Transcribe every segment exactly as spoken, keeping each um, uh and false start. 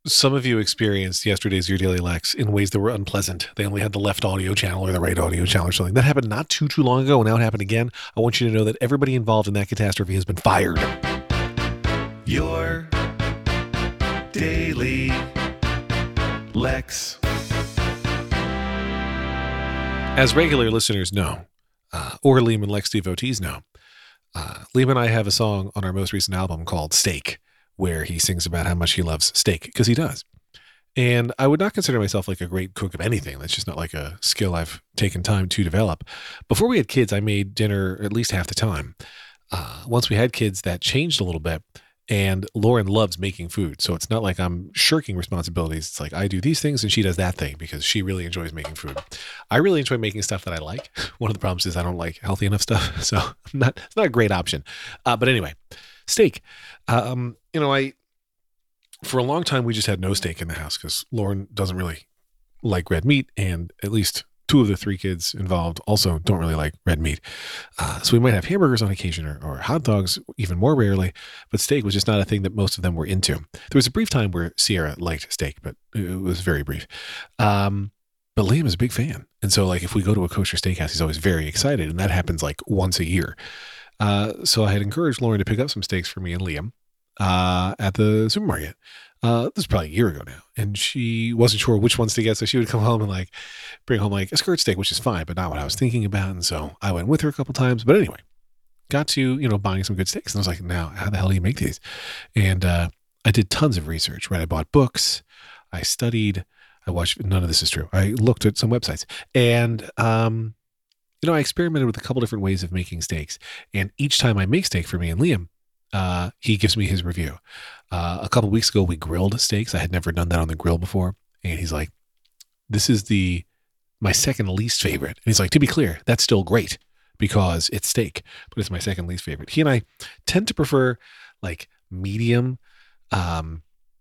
Some of you experienced yesterday's Your Daily Lex in ways that were unpleasant. They only had the left audio channel or the right audio channel or something. That happened not too, too long ago, and now it happened again. I want you to know that everybody involved in that catastrophe has been fired. Your Daily Lex. As regular listeners know, uh, or Liam and Lex devotees know, uh, Liam and I have a song on our most recent album called Steak, where he sings about how much he loves steak, because he does. And I would not consider myself like a great cook of anything. That's just not like a skill I've taken time to develop. Before we had kids, I made dinner at least half the time. Uh, once we had kids, that changed a little bit. And Lauren loves making food. So it's not like I'm shirking responsibilities. It's like I do these things and she does that thing because she really enjoys making food. I really enjoy making stuff that I like. One of the problems is I don't like healthy enough stuff. So not, it's not a great option. Uh, but anyway, steak. Um, you know, I, for a long time, we just had no steak in the house because Lauren doesn't really like red meat. And at least two of the three kids involved also don't really like red meat. Uh, so we might have hamburgers on occasion or, or hot dogs even more rarely, but steak was just not a thing that most of them were into. There was a brief time where Sierra liked steak, but it was very brief. Um, but Liam is a big fan. And so like if we go to a kosher steakhouse, he's always very excited. And that happens like once a year. Uh, so I had encouraged Lauren to pick up some steaks for me and Liam uh, at the supermarket. Uh, this is probably a year ago now. And she wasn't sure which ones to get. So she would come home and like bring home like a skirt steak, which is fine, but not what I was thinking about. And so I went with her a couple times. But anyway, got to, you know, buying some good steaks. And I was like, now, how the hell do you make these? And uh, I did tons of research, right? I bought books. I studied. I watched. None of this is true. I looked at some websites. And, um, you know, I experimented with a couple different ways of making steaks. And each time I make steak for me and Liam, uh, he gives me his review. Uh, a couple weeks ago, we grilled steaks. I had never done that on the grill before. And he's like, this is the my second least favorite. And he's like, to be clear, that's still great because it's steak, but it's my second least favorite. He and I tend to prefer like medium. Um,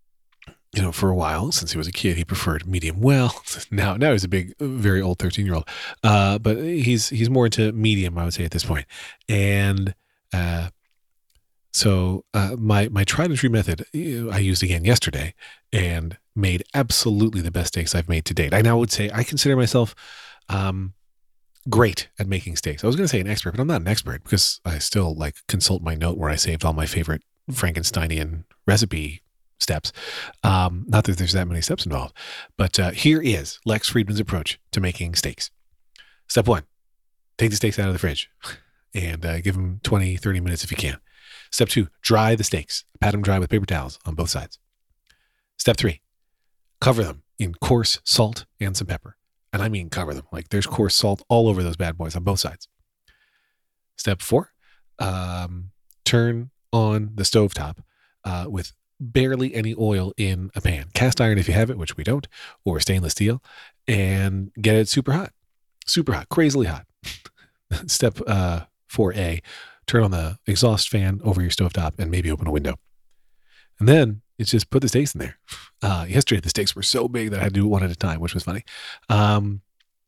you know, for a while, since he was a kid, he preferred medium well. Now, now he's a big, very old thirteen-year-old. Uh, but he's he's more into medium, I would say, at this point. And uh, so uh, my my tried and true method I used again yesterday and made absolutely the best steaks I've made to date. I now would say I consider myself um, great at making steaks. I was going to say an expert, but I'm not an expert because I still like consult my note where I saved all my favorite Frankensteinian recipe steps. Um, not that there's that many steps involved, but uh, here is Lex Friedman's approach to making steaks. Step one, take the steaks out of the fridge and uh, give them twenty, thirty minutes if you can. Step two, dry the steaks. Pat them dry with paper towels on both sides. Step three, cover them in coarse salt and some pepper. And I mean cover them. Like there's coarse salt all over those bad boys on both sides. Step four, um, turn on the stovetop uh, with barely any oil in a pan. Cast iron if you have it, which we don't, or stainless steel, and get it super hot. Super hot, crazily hot. Step uh, four A, turn on the exhaust fan over your stovetop and maybe open a window. And then it's just put the steaks in there. Uh, yesterday, the steaks were so big that I had to do one at a time, which was funny. Um,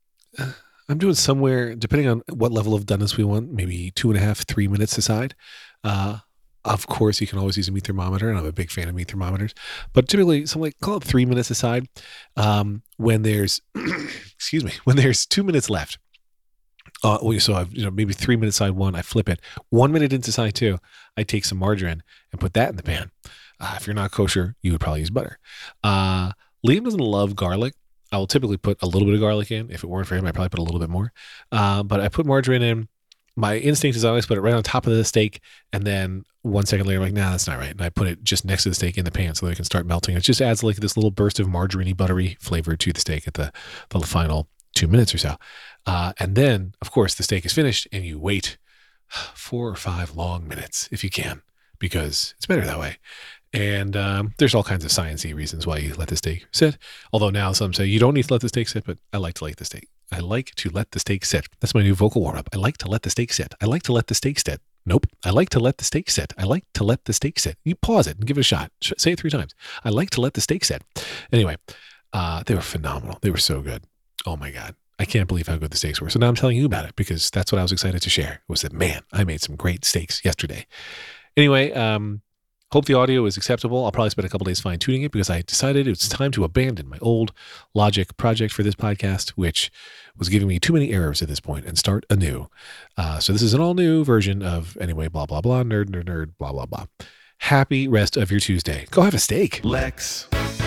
I'm doing somewhere, depending on what level of doneness we want, maybe two and a half, three minutes aside. Uh, Of course, you can always use a meat thermometer, and I'm a big fan of meat thermometers. But typically, something like call it three minutes aside. Um, when there's, excuse me, when there's two minutes left. Uh, well, so I've you know maybe three minutes side one, I flip it. One minute into side two, I take some margarine and put that in the pan. Uh, if you're not kosher, you would probably use butter. Uh, Liam doesn't love garlic. I will typically put a little bit of garlic in. If it weren't for him, I'd probably put a little bit more. Uh, but I put margarine in. My instinct is always put it right on top of the steak. And then one second later, I'm like, nah, that's not right. And I put it just next to the steak in the pan so that it can start melting. It just adds like this little burst of margarine-y, buttery flavor to the steak at the, the final two minutes or so. Uh, and then, of course, the steak is finished and you wait four or five long minutes if you can, because it's better that way. And um, there's all kinds of sciencey reasons why you let the steak sit. Although now some say you don't need to let the steak sit, but I like to let the steak. I like to let the steak sit. That's my new vocal warm-up. I like to let the steak sit. I like to let the steak sit. Nope. I like to let the steak sit. I like to let the steak sit. You pause it and give it a shot. Say it three times. I like to let the steak sit. Anyway, uh, they were phenomenal. They were so good. Oh my God. I can't believe how good the steaks were. So now I'm telling you about it because that's what I was excited to share was that, man, I made some great steaks yesterday. Anyway, um, Hope the audio is acceptable. I'll probably spend a couple days fine tuning it because I decided it's time to abandon my old Logic project for this podcast, which was giving me too many errors at this point, and start anew. Uh, so this is an all new version of anyway, blah, blah, blah, nerd, nerd, nerd, blah, blah, blah. Happy rest of your Tuesday. Go have a steak. Lex.